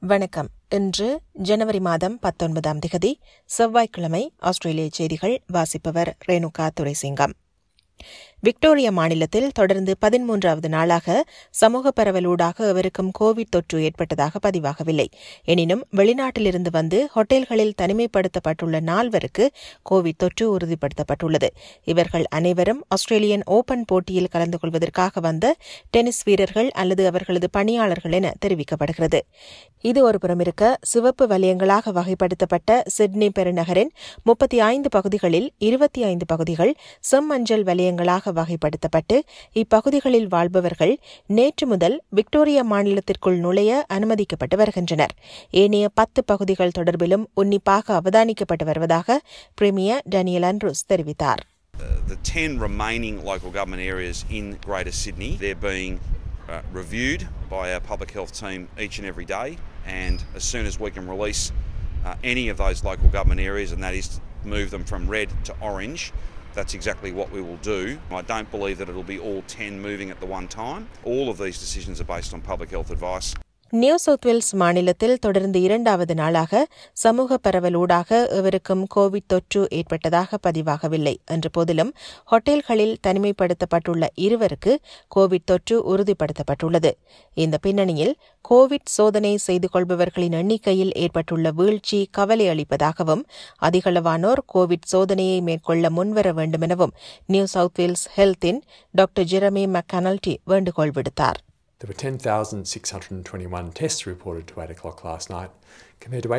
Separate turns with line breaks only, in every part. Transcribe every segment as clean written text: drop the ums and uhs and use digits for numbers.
வணக்கம். இன்று ஜனவரி மாதம் 19ஆம் திகதி செவ்வாய்க்கிழமை. ஆஸ்திரேலிய செய்திகள் வாசிப்பவர் ரேணுகா துரைசிங்கம். விக்டோரியா மாநிலத்தில் தொடர்ந்து 13வது நாளாக சமூக பரவலூடாக எவருக்கும் கோவிட் தொற்று ஏற்பட்டதாக பதிவாகவில்லை. எனினும் வெளிநாட்டிலிருந்து வந்து ஹோட்டல்களில் தனிமைப்படுத்தப்பட்டுள்ள 4 கோவிட் தொற்று உறுதிப்படுத்தப்பட்டுள்ளது. இவர்கள் அனைவரும் ஆஸ்திரேலியன் ஓபன் போட்டியில் கலந்து கொள்வதற்காக வந்த டென்னிஸ் வீரர்கள் அல்லது அவர்களது பணியாளர்கள் என தெரிவிக்கப்படுகிறது. இது ஒருபுறம் இருக்க, சிவப்பு வலயங்களாக வகைப்படுத்தப்பட்ட சிட்னி பெருநகரின் 35 பகுதிகளில் 25 பகுதிகள் செம்மஞ்சள் வலயங்களாக வகைப்படுத்தப்பட்டு இப்பகுதிகளில் வாழ்பவர்கள் நேற்று முதல் விக்டோரியா மாநிலத்திற்குள் நுழைய அனுமதிக்கப்பட்டு வருகின்றனர். ஏனைய 10 பகுதிகள் தொடர்பிலும் உன்னிப்பாக அவதானிக்கப்பட்டு வருவதாக பிரீமியர் டேனியல் ஆண்ட்ரூஸ் தெரிவித்தார்.
The 10 remaining local government areas in Greater Sydney, they're being reviewed by our public health team each and every day, and as soon as we can release any of those local government areas, and that is move them from red to orange, that's exactly what we will do. I don't believe that it'll be all 10 moving at the one time. All of these decisions are based on public health advice.
New South Wales மாநிலத்தில் தொடர்ந்து 2வது நாளாக சமூக பரவலூடாக எவருக்கும் Covid தொற்று ஏற்பட்டதாக பதிவாகவில்லை என்ற போதிலும் ஹோட்டல்களில் தனிமைப்படுத்தப்பட்டுள்ள 2 கோவிட் தொற்று உறுதிப்படுத்தப்பட்டுள்ளது. இந்த பின்னணியில் கோவிட் சோதனை செய்து கொள்பவர்களின் எண்ணிக்கையில் ஏற்பட்டுள்ள வீழ்ச்சி கவலை அளிப்பதாகவும் அதிகளவானோர் கோவிட் சோதனையை மேற்கொள்ள முன்வர வேண்டுமெனவும் நியூ சவுத் வேல்ஸ் ஹெல்த்தின் டாக்டர் ஜெரமி மெக்கனல்டி வேண்டுகோள் விடுத்தார்.
There were 10,621 tests reported to 8 o'clock last night, compared to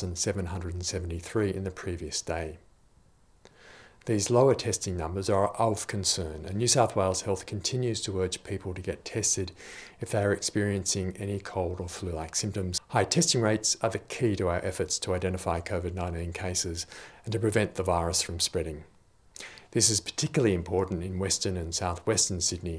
8,773 in the previous day. These lower testing numbers are of concern, and New South Wales Health continues to urge people to get tested if they are experiencing any cold or flu-like symptoms. High testing rates are the key to our efforts to identify COVID-19 cases and to prevent the virus from spreading. This is particularly important in Western and South-Western Sydney.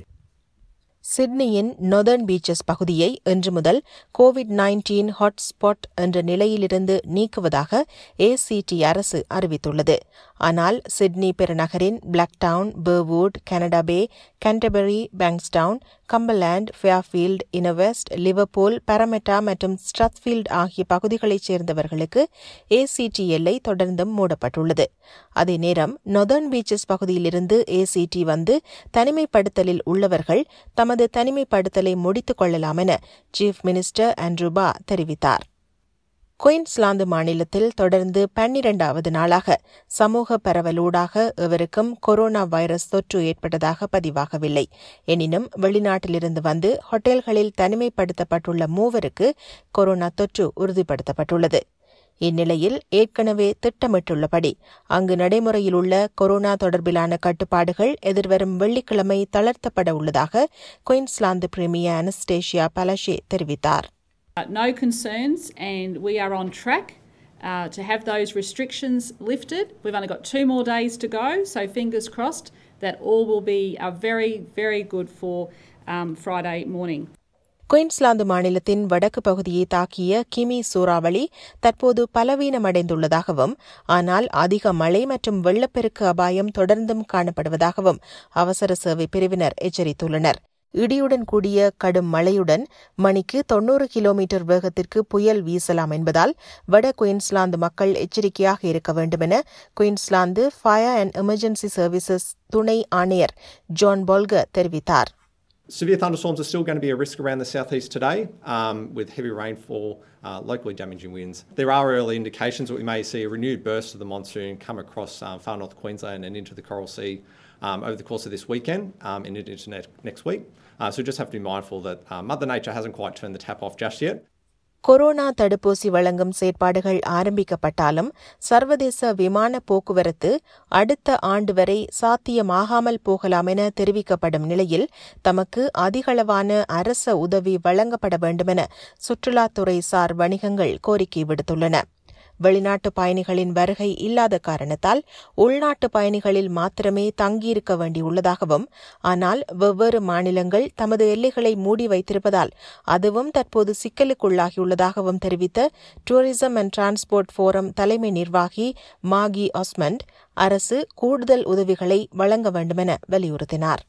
சிட்னியின் northern beaches பகுதியை இன்று முதல் COVID-19 hotspot என்ற நிலையிலிருந்து நீக்குவதாக ACT அரசு அறிவித்துள்ளது. ஆனால் Sydney பெருநகரின் Blacktown, Burwood, Canada Bay, Canterbury, Bankstown, Cumberland, Fairfield, Inner West, Liverpool, Parramatta மற்றும் ஸ்ட்ரத்ஃபீல்ட் ஆகிய பகுதிகளைச் சேர்ந்தவர்களுக்கு ACT எல்லை தொடர்ந்தும் மூடப்பட்டுள்ளது. அதே நேரம் நொதர்ன் பீச்சஸ் பகுதியிலிருந்து ACT வந்து தனிமைப்படுத்தலில் உள்ளவர்கள் தமது தனிமைப்படுத்தலை முடித்துக் கொள்ளலாம் என சீஃப் மினிஸ்டர் ஆண்ட்ரூ பா தெரிவித்தார். குயின்ஸ்லாந்து மாநிலத்தில் தொடர்ந்து 12வது நாளாக சமூக பரவலூடாக எவருக்கும் கொரோனா வைரஸ் தொற்று ஏற்பட்டதாக பதிவாகவில்லை. எனினும் வெளிநாட்டிலிருந்து வந்து ஹோட்டல்களில் தனிமைப்படுத்தப்பட்டுள்ள 3 கொரோனா தொற்று உறுதிப்படுத்தப்பட்டுள்ளது. இந்நிலையில் ஏற்கனவே திட்டமிட்டுள்ளபடி அங்கு நடைமுறையில் உள்ள கொரோனா தொடர்பிலான கட்டுப்பாடுகள் எதிர்வரும் வெள்ளிக்கிழமை தளர்த்தப்பட உள்ளதாக குயின்ஸ்லாந்து பிரீமியர் அனஸ்டேஷியா பலஷே தெரிவித்தார்.
No concerns, and we are on track to have those restrictions lifted. We've only got 2 more days to go, so fingers crossed that all will be very, very good for Friday morning.
Queensland மாநிலத்தின் வடக்கு பகுதியை தாக்கிய கிமி சூறாவளி தற்போது பலவீனமடைந்துள்ளதாகவும், ஆனால் அதிக மழை மற்றும் வெள்ளப்பெருக்கு அபாயம் தொடர்ந்தும் காணப்படுவதாகவும் அவசர சேவை பிரிவினர் எச்சரித்துள்ளனர். இடியுடன் கூடிய கடும் மழையுடன் மணிக்கு 90 கிலோமீட்டர் வேகத்திற்கு புயல் வீசலாம் என்பதால் வட குயின்ஸ்லாந்து மக்கள் எச்சரிக்கையாக இருக்க வேண்டுமென Queensland Fire and Emergency Services துணை ஆணையர் ஜான் பால்கர் தெரிவித்தார்.
Severe thunderstorms are still going to be a risk around the southeast today, with heavy rainfall, locally damaging winds. There are early indications that we may see a renewed burst of the monsoon come across far north Queensland and into the Coral Sea over the course of this weekend and into next week. So just have to be mindful that Mother Nature hasn't quite turned the tap off just yet.
Corona தடுப்பூசி வழங்கும் செயற்பாடுகள் ஆரம்பிக்கப்பட்டாலும் சர்வதேச விமான போக்குவரத்து அடுத்த ஆண்டு வரை சாத்தியமாகாமல் போகலாம் என தெரிவிக்கப்படும் நிலையில் தமக்கு அதிகளவான அரச உதவி வழங்கப்பட வேண்டுமென சுற்றுலாத்துறை சார் வணிகங்கள் கோரிக்கை விடுத்துள்ளன. வெளிநாட்டு பயணிகளின் வருகை இல்லாத காரணத்தால் உள்நாட்டு பயணிகளில் மாத்திரமே தங்கியிருக்க வேண்டியுள்ளதாகவும், ஆனால் வெவ்வேறு மாநிலங்கள் தமது எல்லைகளை மூடி வைத்திருப்பதால் அதுவும் தற்போது சிக்கலுக்குள்ளாகியுள்ளதாகவும் தெரிவித்த டூரிசம் அண்ட் டிரான்ஸ்போர்ட் ஃபோரம் தலைமை நிர்வாகி மாகி ஆஸ்மண்ட் அரசு கூடுதல் உதவிகளை வழங்க வேண்டுமென வலியுறுத்தினார்.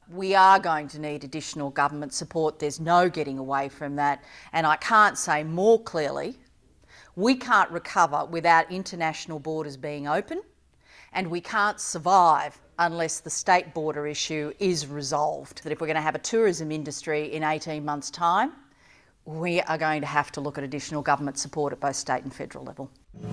We are going to need additional government support. There's no getting away from that. And I can't say more clearly, we can't recover without international borders being open, and we can't survive unless the state border issue is resolved. That if we're going to have a tourism industry in 18 months' time, we are going to have to look at additional government support at both state and federal level.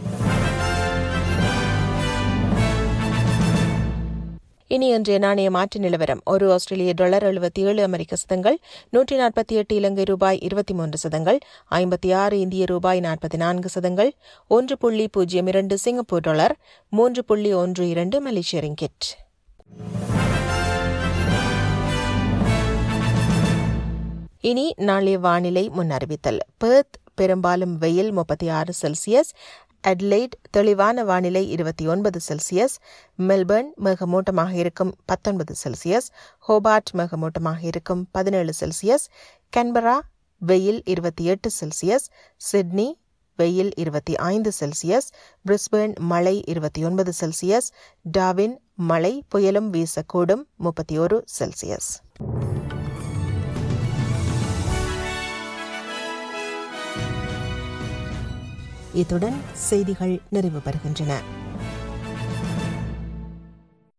இனி இன்றைய நாணய மாற்று நிலவரம். ஒரு ஆஸ்திரேலிய dollar 77 அமெரிக்க சதங்கள், 148 இலங்கை ரூபாய் 23 சதங்கள், 56 இந்திய ரூபாய் 44 சதங்கள், 1.02 சிங்கப்பூர் டாலர், 3.12 மலேசிய ரிங்கிட். இனி நாளைய வானிலை முன்னறிவித்தல். பெர்த் பெரும்பாலும் வெயில் 36 செல்சியஸ், அட்லைட் தெளிவான வானிலை 29 செல்சியஸ், மெல்பர்ன் மேகமூட்டமாக இருக்கும் 19 செல்சியஸ், ஹோபார்ட் மேகமூட்டமாக இருக்கும் 17 செல்சியஸ், கேன்பரா வெயில் 28 செல்சியஸ், சிட்னி வெயில் 25 செல்சியஸ், பிரிஸ்பேர்ன் மழை 29 செல்சியஸ், டார்வின் மழை புயலும் வீசக்கூடும் 31 செல்சியஸ். இத்துடன் செய்திகள் நிறைவு பெறுகின்றன.